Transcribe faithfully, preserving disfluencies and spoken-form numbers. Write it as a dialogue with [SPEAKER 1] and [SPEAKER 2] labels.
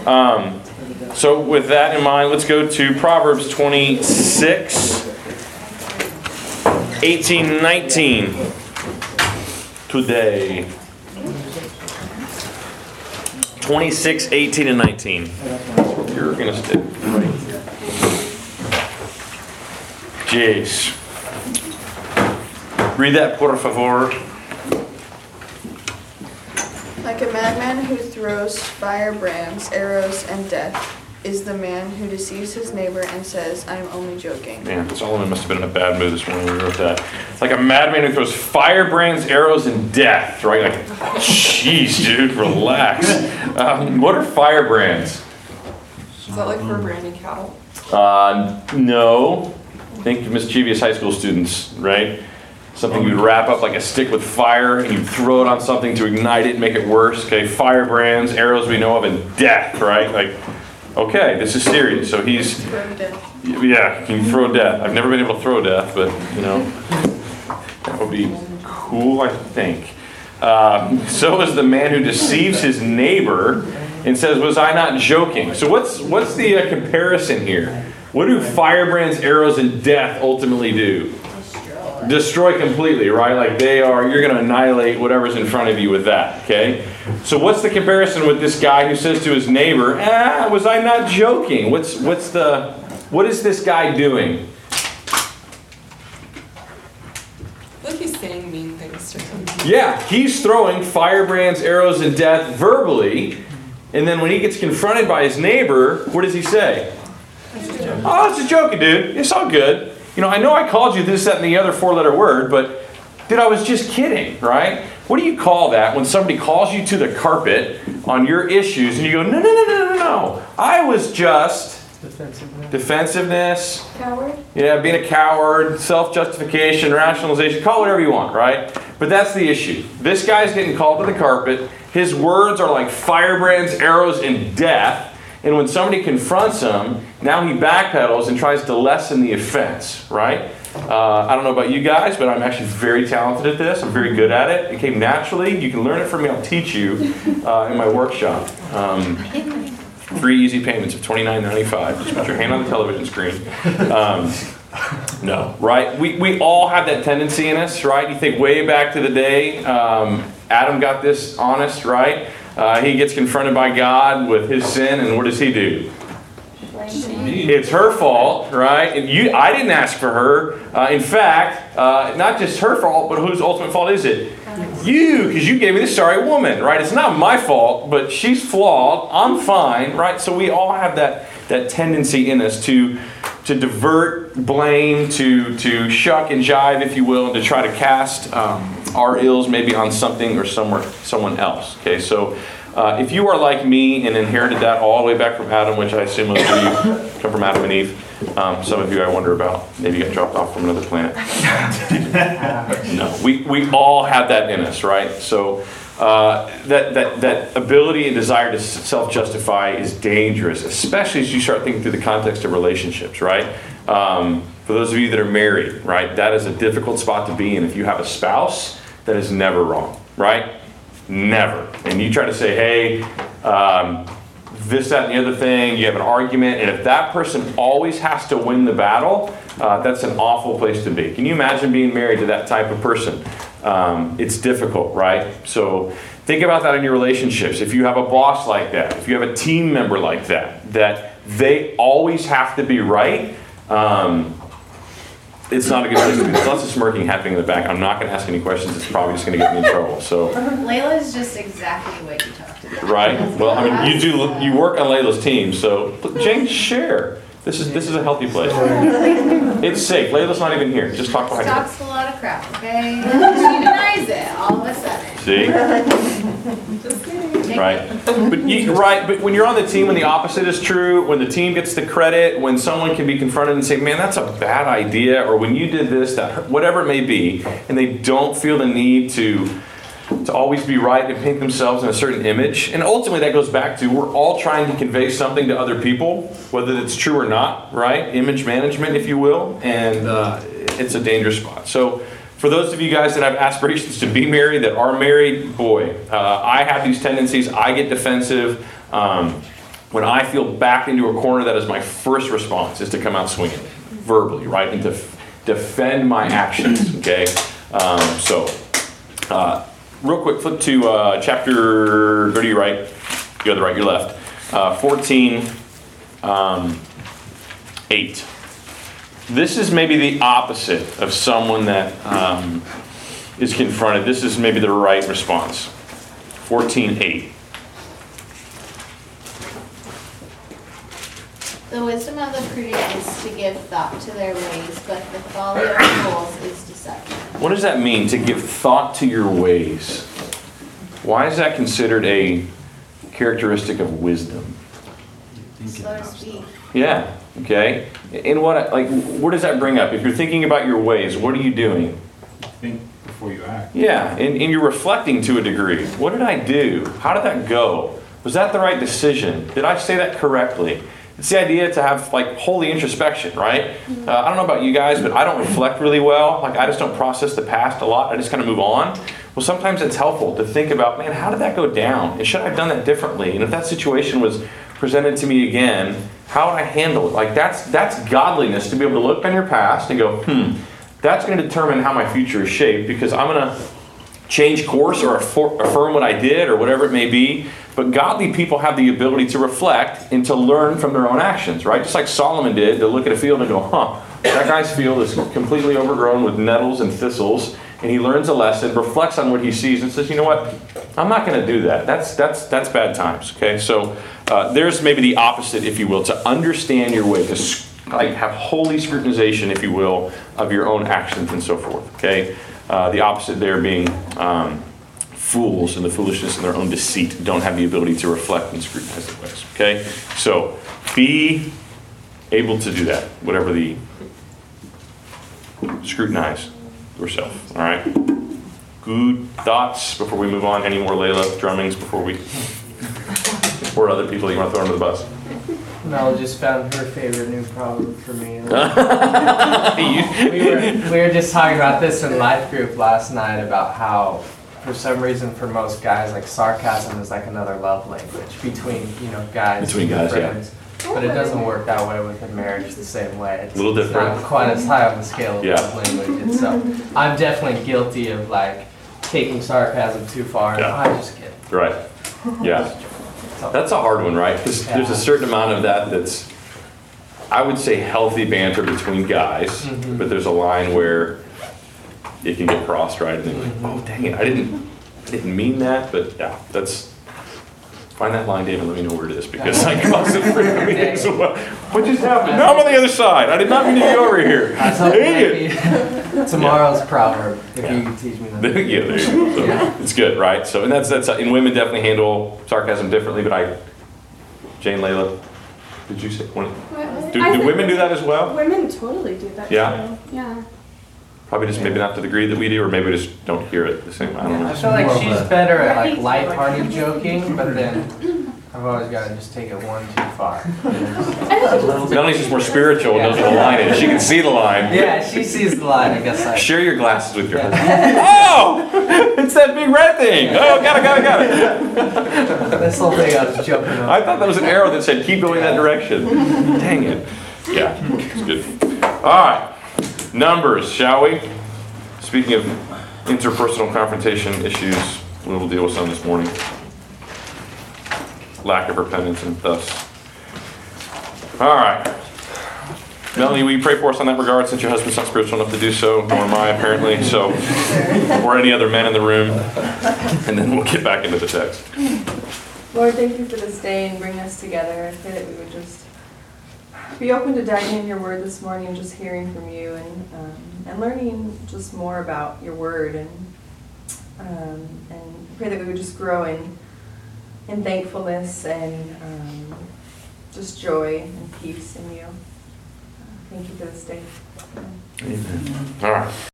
[SPEAKER 1] Um, so with that in mind, let's go to Proverbs twenty-six, eighteen, nineteen. Today. twenty-six, eighteen, and nineteen. You're going to stick right here. Jeez. Read that, por favor.
[SPEAKER 2] Like a madman who throws firebrands, arrows, and death is the man who deceives his neighbor and says, I am only joking.
[SPEAKER 1] Man, Solomon must have been in a bad mood this morning when we wrote that. It's like a madman who throws firebrands, arrows, and death, right? Like, jeez, dude, relax. Um, what are firebrands?
[SPEAKER 3] Is that like for branding cattle?
[SPEAKER 1] Uh, no. Think mischievous high school students, right? Something you'd wrap up like a stick with fire and you'd throw it on something to ignite it and make it worse. Okay, firebrands, arrows we know of, and death, right? Like, okay, this is serious. So he's, yeah, can you throw death? I've never been able to throw death, but, you know, that would be cool, I think. Uh, so is the man who deceives his neighbor and says, was I not joking? So what's what's the uh, comparison here? What do firebrands, arrows, and death ultimately do? Destroy. Destroy completely, right? Like they are, you're going to annihilate whatever's in front of you with that, okay? So what's the comparison with this guy who says to his neighbor, ah, was I not joking? What's what's the, what is this guy doing?
[SPEAKER 3] I think he's saying mean things to him.
[SPEAKER 1] Yeah, he's throwing firebrands, arrows, and death verbally, and then when he gets confronted by his neighbor, what does he say? Oh, it's just joking, dude. It's all good. You know, I know I called you this, that, and the other four-letter word, but, dude, I was just kidding, right? What do you call that when somebody calls you to the carpet on your issues and you go, no, no, no, no, no, no. I was just... Defensiveness. Defensiveness.
[SPEAKER 2] Coward?
[SPEAKER 1] Yeah, being a coward, self-justification, rationalization, call it whatever you want, right? But that's the issue. This guy's getting called to the carpet. His words are like firebrands, arrows, and death. And when somebody confronts him, now he backpedals and tries to lessen the offense, right? Uh, I don't know about you guys, but I'm actually very talented at this. I'm very good at it. It came naturally. You can learn it from me. I'll teach you uh, in my workshop. Um, three easy payments of twenty-nine ninety-five. Just put your hand on the television screen. Um, no, right? We we all have that tendency in us, right? You think way back to the day, um, Adam got this honest, right? Uh, he gets confronted by God with his sin, and what does he do? It's her fault, right? And you, I didn't ask for her. Uh, in fact, uh, not just her fault, but whose ultimate fault is it? You, because you gave me this sorry woman, right? It's not my fault, but she's flawed. I'm fine, right? So we all have that that tendency in us to to divert blame, to to shuck and jive, if you will, and to try to cast um, our ills maybe on something or somewhere someone else. Okay, so. Uh, if you are like me and inherited that all the way back from Adam, which I assume most of you come from Adam and Eve, um, some of you I wonder about, maybe got dropped off from another planet. No, we, we all have that in us, right? So uh, that, that, that ability and desire to self-justify is dangerous, especially as you start thinking through the context of relationships, right? Um, for those of you that are married, right, that is a difficult spot to be in. If you have a spouse, that is never wrong, right? Never. And you try to say, hey, um, this, that, and the other thing, you have an argument, and if that person always has to win the battle, uh, that's an awful place to be. Can you imagine being married to that type of person? Um, it's difficult, right? So think about that in your relationships. If you have a boss like that, if you have a team member like that, that they always have to be right, um, it's not a good place to be. There's lots of smirking happening in the back. I'm not going to ask any questions. It's probably just going to get me in trouble. So,
[SPEAKER 4] Layla's just exactly what you talked about.
[SPEAKER 1] Right? Well, I mean, you do you work on Layla's team, so Jane, share. This is this is a healthy place. It's safe. Layla's not even here. Just talk behind her.
[SPEAKER 4] Talks a lot of crap, okay? She denies it all of a sudden.
[SPEAKER 1] See? Right. But you, right. But when you're on the team, when the opposite is true, when the team gets the credit, when someone can be confronted and say, "Man, that's a bad idea," or when you did this, that, whatever it may be, and they don't feel the need to. to always be right and paint themselves in a certain image. And ultimately that goes back to we're all trying to convey something to other people, whether it's true or not, right? Image management, if you will. And uh, it's a dangerous spot. So for those of you guys that have aspirations to be married, that are married, boy, uh, I have these tendencies. I get defensive. Um, when I feel backed into a corner, that is my first response, is to come out swinging, verbally, right? And to f- defend my actions, okay? Um, so, uh, real quick, flip to uh, chapter, where do you right? You go to the right, your left. Uh, fourteen, um, eight. This is maybe the opposite of someone that um, is confronted. This is maybe the right response. fourteen, eight.
[SPEAKER 4] The wisdom of the prudent is to give thought to their ways, but the folly of fools is deception.
[SPEAKER 1] What does that mean, to give thought to your ways? Why is that considered a characteristic of wisdom?
[SPEAKER 4] Slow to speak.
[SPEAKER 1] Yeah, okay. And what, like, what does that bring up? If you're thinking about your ways, what are you doing?
[SPEAKER 5] Think before you act.
[SPEAKER 1] Yeah, and, and you're reflecting to a degree. What did I do? How did that go? Was that the right decision? Did I say that correctly? It's the idea to have, like, holy introspection, right? Uh, I don't know about you guys, but I don't reflect really well. Like, I just don't process the past a lot. I just kind of move on. Well, sometimes it's helpful to think about, man, how did that go down? And should I have done that differently? And if that situation was presented to me again, how would I handle it? Like, that's that's godliness, to be able to look on your past and go, hmm, that's going to determine how my future is shaped, because I'm going to change course or affirm what I did or whatever it may be. But godly people have the ability to reflect and to learn from their own actions, right? Just like Solomon did, to look at a field and go, huh, that guy's field is completely overgrown with nettles and thistles. And he learns a lesson, reflects on what he sees, and says, you know what? I'm not going to do that. That's that's that's bad times, okay? So uh, there's maybe the opposite, if you will, to understand your way, to like have holy scrutinization, if you will, of your own actions and so forth, okay? Uh, the opposite there being um, fools and the foolishness in their own deceit don't have the ability to reflect and scrutinize their ways, okay? So be able to do that, whatever the scrutinize yourself, all right? Good thoughts before we move on? Any more Layla drummings before we, or other people you want to throw under the bus?
[SPEAKER 6] Mel just found her favorite new proverb for me.
[SPEAKER 1] You-
[SPEAKER 6] we, were, we were just talking about this in life group last night about how, for some reason, for most guys, like sarcasm is like another love language between, you know, guys.
[SPEAKER 1] Between
[SPEAKER 6] and
[SPEAKER 1] guys, yeah.
[SPEAKER 6] friends. But it doesn't work that way within marriage the same way. It's
[SPEAKER 1] A little
[SPEAKER 6] it's
[SPEAKER 1] different.
[SPEAKER 6] not quite as high on the scale of
[SPEAKER 1] Yeah.
[SPEAKER 6] love language. And so I'm definitely guilty of like taking sarcasm too far. And
[SPEAKER 1] Yeah.
[SPEAKER 6] I just get
[SPEAKER 1] Right. Yeah.
[SPEAKER 6] so,
[SPEAKER 1] That's a hard one, right? Because there's a certain amount of that that's, I would say, healthy banter between guys,
[SPEAKER 6] Mhm.
[SPEAKER 1] but there's a line where it can get crossed, right? And they're like, oh, dang it, I didn't, I didn't mean that, but yeah, that's, find that line, Dave, and let me know where it is, because I crossed it for me as well. What just happened? No, I'm on the other side. I did not mean to go over here.
[SPEAKER 6] I was hoping
[SPEAKER 1] Dang it.
[SPEAKER 6] maybe tomorrow's proverb, if
[SPEAKER 1] Yeah.
[SPEAKER 6] you can teach me that.
[SPEAKER 1] Yeah, there you go. So
[SPEAKER 6] Yeah.
[SPEAKER 1] it's good, right? So, and that's, that's, and women definitely handle sarcasm differently, but I, Jane, Layla, did you say, when, do,
[SPEAKER 7] I
[SPEAKER 1] do
[SPEAKER 7] think
[SPEAKER 1] women do that as well?
[SPEAKER 7] Women totally do that
[SPEAKER 1] Yeah?
[SPEAKER 7] too. Yeah.
[SPEAKER 1] Probably just maybe not to the degree that we do, or maybe we just don't hear it the same. I don't
[SPEAKER 6] I
[SPEAKER 1] know.
[SPEAKER 6] feel like
[SPEAKER 5] More of
[SPEAKER 6] she's
[SPEAKER 5] a-
[SPEAKER 6] better at
[SPEAKER 7] I
[SPEAKER 6] like
[SPEAKER 7] think so.
[SPEAKER 6] lighthearted joking, but then I've always got to just take it one too far.
[SPEAKER 1] Melanie's just more spiritual and knows what the line is. She can see the line.
[SPEAKER 6] Yeah, she sees the line, I guess. I,
[SPEAKER 1] Share your glasses with your
[SPEAKER 6] Yeah.
[SPEAKER 1] husband. Oh! It's that big red thing! Oh, got it, got it, got it!
[SPEAKER 6] this whole thing I was jumping on.
[SPEAKER 1] I thought that was an arrow that said keep going that direction. Dang it. Yeah, it's good. Alright. Numbers, shall we? Speaking of interpersonal confrontation issues, we will deal with some this morning. Lack of repentance and thus. Alright. Melanie, will you pray for us on that regard, since your husband's not spiritual enough to do so, nor am I apparently, so, or any other men in the room, and then we'll get back into the text.
[SPEAKER 8] Lord, thank you for this day and bringing us together. I pray that we would just be open to diving in your word this morning and just hearing from you and um, and learning just more about your word, and um, and pray that we would just grow in in thankfulness and um, just joy and peace in you. Uh, thank you for this day.
[SPEAKER 1] Amen. All right.